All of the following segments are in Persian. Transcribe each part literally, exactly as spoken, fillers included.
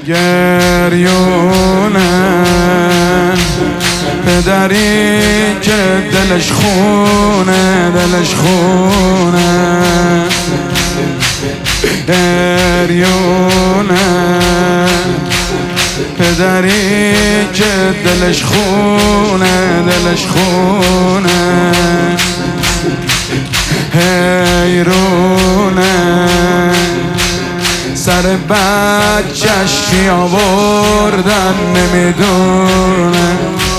گریونه پدری که دلش خونه دلش خونه گریونه پدری که دلش خونه دلش خونه حیرونه سر بچه‌ش چی آوردن نمیدونه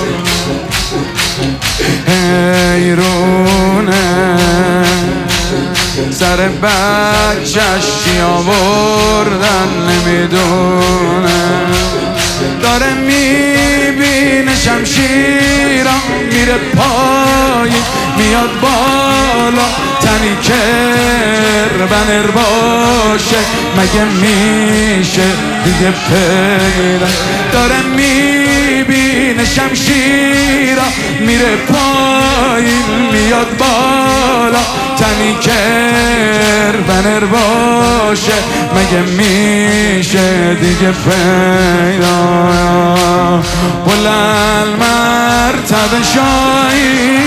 حیرونه سر بچه‌ش چی آوردن نمیدونه داره میبینه شمشیرا میره پایین میاد بالا تنی کربنر باشه مگه میشه دیگه پیدا داره میبینه شمشیرا میره پایین میاد بالا تنی کربنر باشه مگه میشه دیگه پیدا بلند مرتبه شایی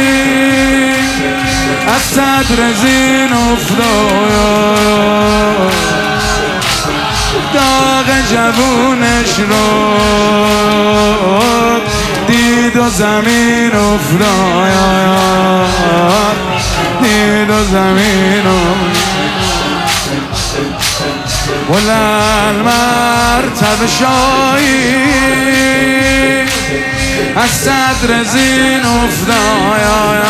از صدر زین افتاد داغ جوونش رو دید و زمین افتاد دید و زمین بلند مرتبه شایی از صدر زین افتاد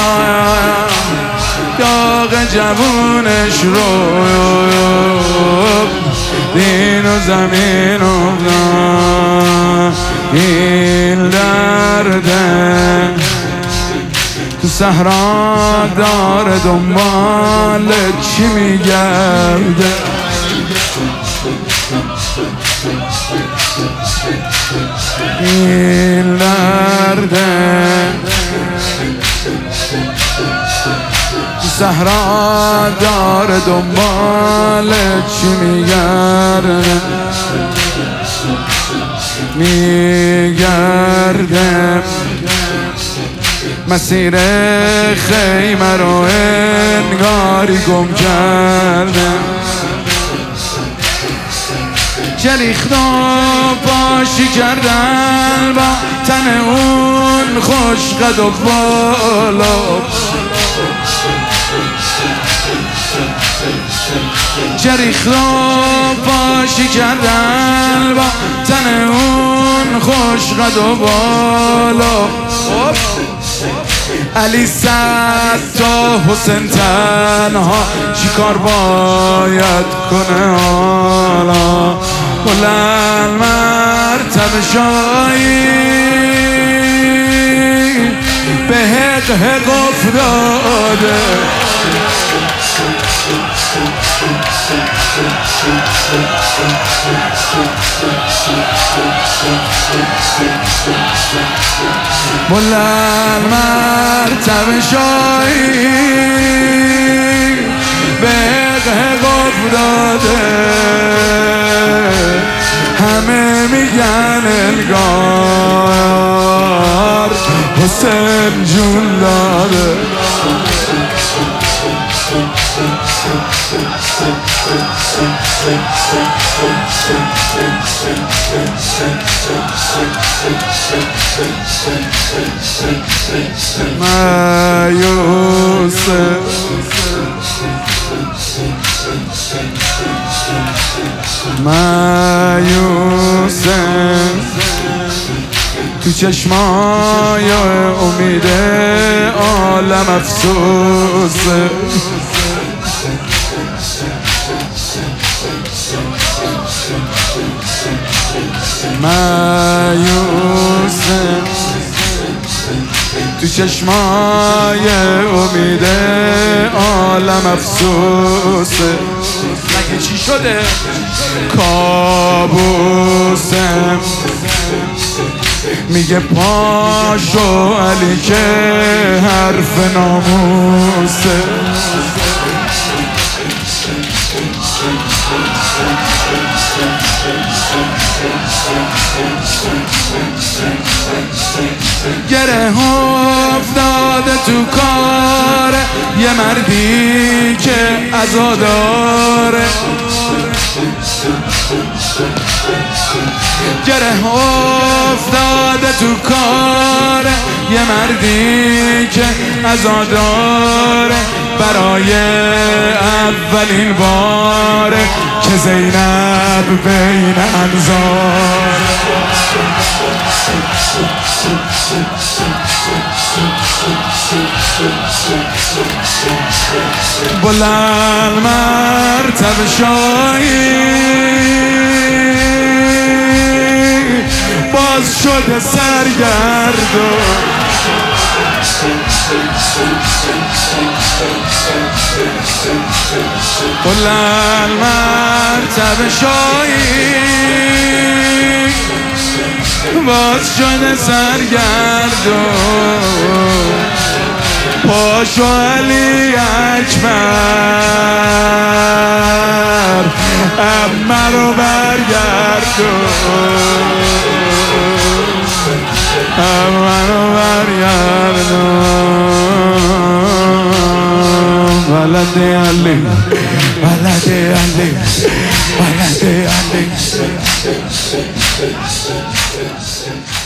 داغ جوونش رو دین و زمین افتاد این درده تو صحرا داره دنبال چی میگرده این درده تو صحرا داره دنبال چی میگرده میگرده مسیر خیمه رو انگاری گم کرده جریخت و پاشی کردن با تن اون خوش قد و بالا جریخت و پاشی کردن با تن اون خوش قد و بالا علی صد تا حسین تنها چی کار باید کنه حالا بلند مرتبه شایی به حق حق افتاده بلند مرتبه شایی به حق حق افتاده همه میگن انگار حسین جون داده مایوسه مایوسه تو چشمای امید عالم افسوسه مایوسه تو چشمای امید عالم افسوسه مگه چی شده؟ کابوسم میگه پاشو علی که حرف ناموسه گره افتاده تو کار یه مردی که عزاداره، گره افتاده تو کار یه مردی که عزاداره، برای اولین باره که زینب بین انظار. بلند مرتبه شاهی باز شده سرگردون، بلند مرتبه شاهی باز شده سرگردون، پاشو علی اکبر امه رو برگردون، امه رو برگردون. ولد علی ولد علی ولد علی